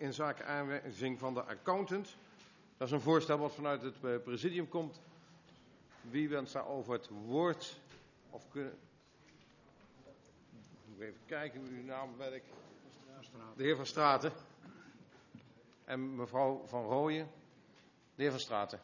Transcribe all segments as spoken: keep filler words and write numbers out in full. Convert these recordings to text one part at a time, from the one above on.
in zaken aanwijzing van de accountant. Dat is een voorstel wat vanuit het uh, presidium komt. Wie wenst daarover het woord? Of kunnen... Even kijken, uw naam ben ik. De heer Van Straten. En mevrouw Van Rooyen. De heer Van Straten.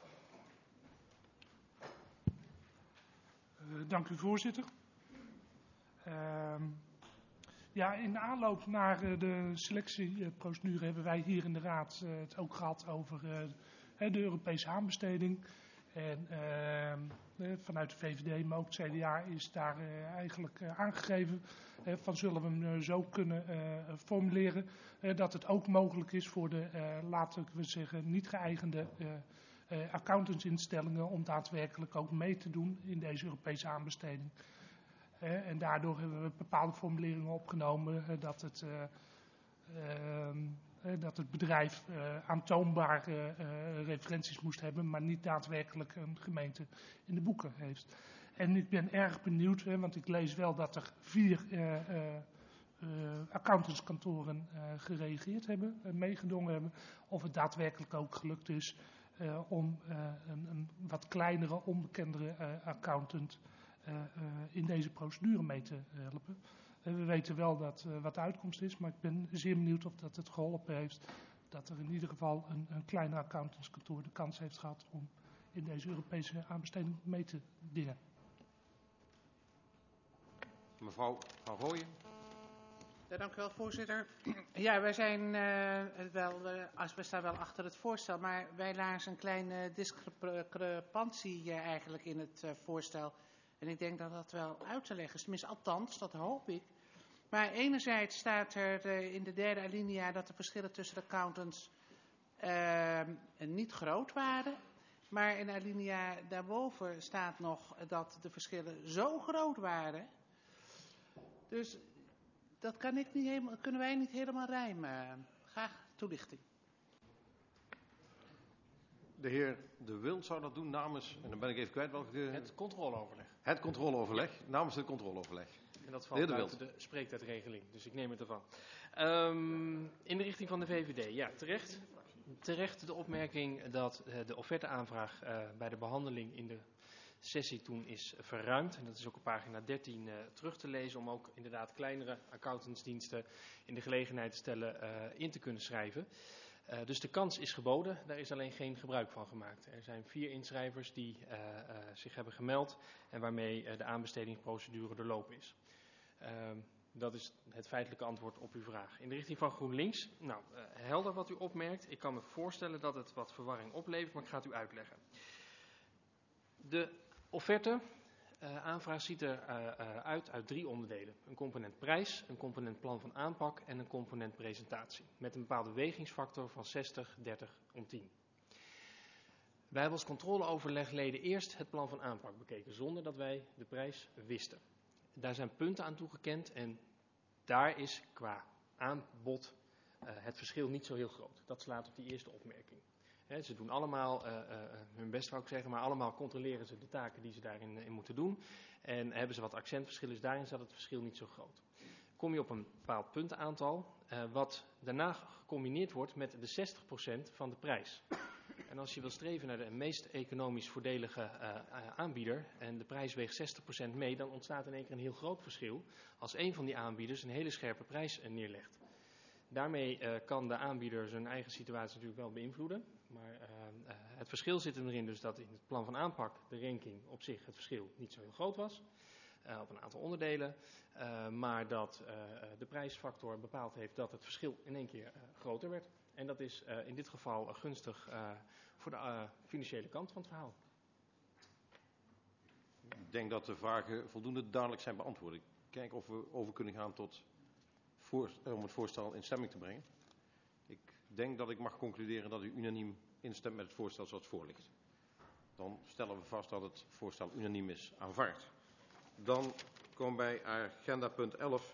Uh, dank u, voorzitter. Uh, ja, in de aanloop naar uh, de selectieprocedure hebben wij hier in de Raad uh, het ook gehad over uh, de Europese aanbesteding. En uh, vanuit de V V D, maar ook het C D A, is daar uh, eigenlijk uh, aangegeven uh, van zullen we hem uh, zo kunnen uh, formuleren uh, dat het ook mogelijk is voor de, uh, laten we zeggen, niet geëigende uh, uh, accountantsinstellingen om daadwerkelijk ook mee te doen in deze Europese aanbesteding. Uh, en daardoor hebben we bepaalde formuleringen opgenomen uh, dat het... Uh, uh, dat het bedrijf uh, aantoonbare uh, referenties moest hebben, maar niet daadwerkelijk een gemeente in de boeken heeft. En ik ben erg benieuwd, hè, want ik lees wel dat er vier uh, uh, uh, accountantskantoren uh, gereageerd hebben, uh, meegedongen hebben, of het daadwerkelijk ook gelukt is uh, om uh, een, een wat kleinere, onbekendere uh, accountant uh, uh, in deze procedure mee te helpen. We weten wel dat, uh, wat de uitkomst is, maar ik ben zeer benieuwd of dat het geholpen heeft. Dat er in ieder geval een, een kleiner accountantskantoor de kans heeft gehad om in deze Europese aanbesteding mee te dingen. Mevrouw Van Rooyen. Ja, dank u wel, voorzitter. Ja, wij zijn uh, wel, uh, als we staan wel achter het voorstel, maar wij lazen een kleine discrepantie uh, eigenlijk in het uh, voorstel. En ik denk dat dat wel uit te leggen is, tenminste althans, dat hoop ik. Maar enerzijds staat er uh, in de derde alinea dat de verschillen tussen de accountants uh, niet groot waren. Maar in de alinea daarboven staat nog dat de verschillen zo groot waren. Dus dat kan ik niet helemaal, kunnen wij niet helemaal rijmen. Graag toelichting. De heer De Wild zou dat doen namens, en dan ben ik even kwijt welke... Het controleoverleg. Het controleoverleg, namens het controleoverleg. En dat valt buiten de spreektijdregeling, dus ik neem het ervan. Um, in de richting van de V V D, ja, terecht. Terecht de opmerking dat uh, de offerteaanvraag uh, bij de behandeling in de sessie toen is verruimd. En dat is ook op pagina dertien uh, terug te lezen, om ook inderdaad kleinere accountantsdiensten in de gelegenheid te stellen uh, in te kunnen schrijven. Uh, dus de kans is geboden, daar is alleen geen gebruik van gemaakt. Er zijn vier inschrijvers die uh, uh, zich hebben gemeld en waarmee uh, de aanbestedingsprocedure doorlopen is. Uh, dat is het feitelijke antwoord op uw vraag. In de richting van GroenLinks, nou, uh, helder wat u opmerkt. Ik kan me voorstellen dat het wat verwarring oplevert, maar ik ga het u uitleggen. De offerte uh, aanvraag ziet er uh, uh, uit uit drie onderdelen. Een component prijs, een component plan van aanpak en een component presentatie. Met een bepaalde wegingsfactor van zestig, dertig om tien. Wij hebben als controleoverlegleden eerst het plan van aanpak bekeken, zonder dat wij de prijs wisten. Daar zijn punten aan toegekend en daar is qua aanbod uh, het verschil niet zo heel groot. Dat slaat op die eerste opmerking. He, ze doen allemaal uh, uh, hun best, zou ik zeggen, maar allemaal controleren ze de taken die ze daarin in moeten doen. En hebben ze wat accentverschillen, dus daarin zat het verschil niet zo groot. Kom je op een bepaald puntenaantal, uh, wat daarna gecombineerd wordt met de zestig procent van de prijs. En als je wil streven naar de meest economisch voordelige uh, uh, aanbieder en de prijs weegt zestig procent mee, dan ontstaat in één keer een heel groot verschil als een van die aanbieders een hele scherpe prijs uh, neerlegt. Daarmee uh, kan de aanbieder zijn eigen situatie natuurlijk wel beïnvloeden. Maar uh, uh, het verschil zit erin dus dat in het plan van aanpak de ranking op zich het verschil niet zo heel groot was. Uh, op een aantal onderdelen. Uh, maar dat uh, de prijsfactor bepaald heeft dat het verschil in één keer uh, groter werd. En dat is uh, in dit geval uh, gunstig uh, voor de uh, financiële kant van het verhaal. Ik denk dat de vragen voldoende duidelijk zijn beantwoord. Ik kijk of we over kunnen gaan tot voor, om het voorstel in stemming te brengen. Ik denk dat ik mag concluderen dat u unaniem instemt met het voorstel zoals het voor ligt. Dan stellen we vast dat het voorstel unaniem is aanvaard. Dan komen we bij agenda punt elf.